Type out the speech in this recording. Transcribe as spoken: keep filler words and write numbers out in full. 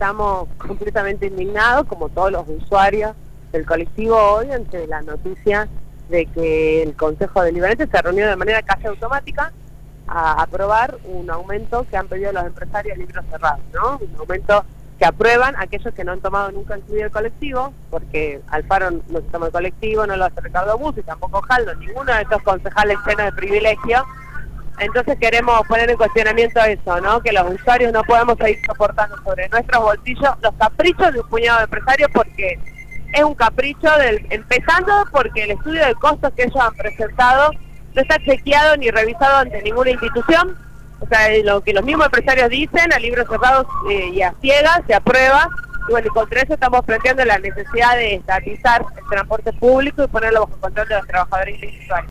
estamos completamente indignados, como todos los usuarios del colectivo hoy, ante la noticia de que el Consejo Deliberante se reunió de manera casi automática a aprobar un aumento que han pedido los empresarios de libros cerrados, ¿no? Un aumento que aprueban aquellos que no han tomado nunca incluido el colectivo, porque Alfaro no se toma el colectivo, no lo hace Ricardo Bus y tampoco Jaldo, ninguno de estos concejales llenos de privilegio. Entonces queremos poner en cuestionamiento eso, ¿no? Que los usuarios no podemos seguir soportando sobre nuestros bolsillos los caprichos de un puñado de empresarios, porque es un capricho, del, empezando porque el estudio de costos que ellos han presentado no está chequeado ni revisado ante ninguna institución. O sea, lo que los mismos empresarios dicen, a libros cerrados eh, y a ciegas, se aprueba. Y bueno, y contra eso estamos planteando la necesidad de estatizar el transporte público y ponerlo bajo control de los trabajadores y usuarios.